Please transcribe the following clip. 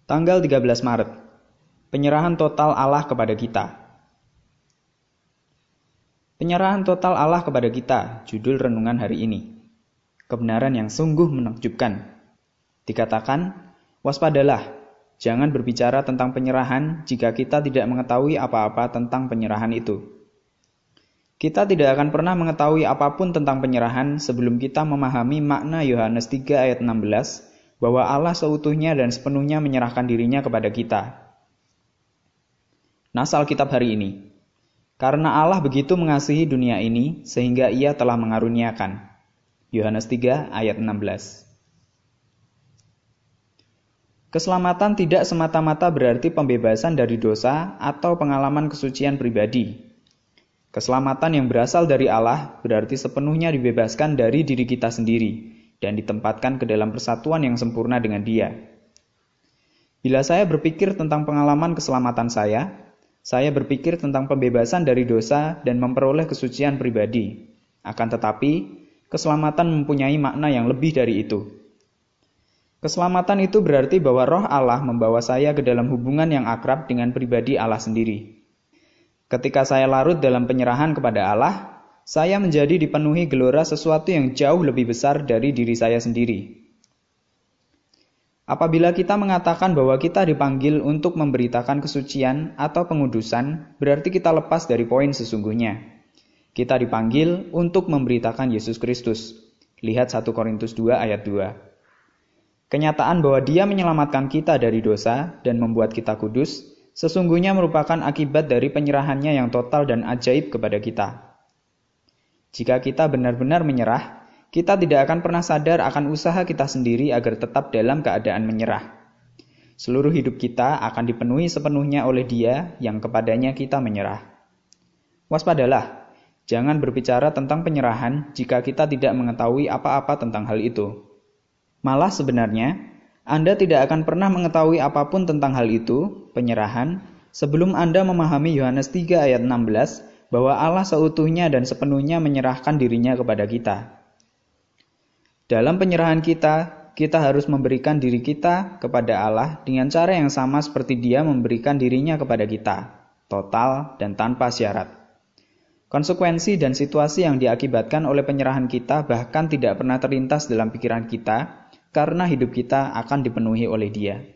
Tanggal 13 Maret. Penyerahan total Allah kepada kita. Penyerahan total Allah kepada kita, judul renungan hari ini. Kebenaran yang sungguh menakjubkan. Dikatakan, waspadalah, jangan berbicara tentang penyerahan jika kita tidak mengetahui apa-apa tentang penyerahan itu. Kita tidak akan pernah mengetahui apapun tentang penyerahan sebelum kita memahami makna Yohanes 3 ayat 16, bahwa Allah seutuhnya dan sepenuhnya menyerahkan dirinya kepada kita. Nas Alkitab hari ini. Karena Allah begitu mengasihi dunia ini, sehingga ia telah mengaruniakan. Yohanes 3 ayat 16. Keselamatan tidak semata-mata berarti pembebasan dari dosa atau pengalaman kesucian pribadi. Keselamatan yang berasal dari Allah berarti sepenuhnya dibebaskan dari diri kita sendiri dan ditempatkan ke dalam persatuan yang sempurna dengan Dia. Bila saya berpikir tentang pengalaman keselamatan saya berpikir tentang pembebasan dari dosa dan memperoleh kesucian pribadi. Akan tetapi, keselamatan mempunyai makna yang lebih dari itu. Keselamatan itu berarti bahwa Roh Allah membawa saya ke dalam hubungan yang akrab dengan pribadi Allah sendiri. Ketika saya larut dalam penyerahan kepada Allah, saya menjadi dipenuhi gelora sesuatu yang jauh lebih besar dari diri saya sendiri. Apabila kita mengatakan bahwa kita dipanggil untuk memberitakan kesucian atau pengudusan, berarti kita lepas dari poin sesungguhnya. Kita dipanggil untuk memberitakan Yesus Kristus. Lihat 1 Korintus 2 ayat 2. Kenyataan bahwa Dia menyelamatkan kita dari dosa dan membuat kita kudus, sesungguhnya merupakan akibat dari penyerahannya yang total dan ajaib kepada kita. Jika kita benar-benar menyerah, kita tidak akan pernah sadar akan usaha kita sendiri agar tetap dalam keadaan menyerah. Seluruh hidup kita akan dipenuhi sepenuhnya oleh Dia yang kepadanya kita menyerah. Waspadalah, jangan berbicara tentang penyerahan jika kita tidak mengetahui apa-apa tentang hal itu. Malah sebenarnya, Anda tidak akan pernah mengetahui apapun tentang hal itu, penyerahan, sebelum Anda memahami Yohanes 3 ayat 16, bahwa Allah seutuhnya dan sepenuhnya menyerahkan dirinya kepada kita. Dalam penyerahan kita harus memberikan diri kita kepada Allah dengan cara yang sama seperti Dia memberikan dirinya kepada kita, total dan tanpa syarat. Konsekuensi dan situasi yang diakibatkan oleh penyerahan kita bahkan tidak pernah terlintas dalam pikiran kita, karena hidup kita akan dipenuhi oleh Dia.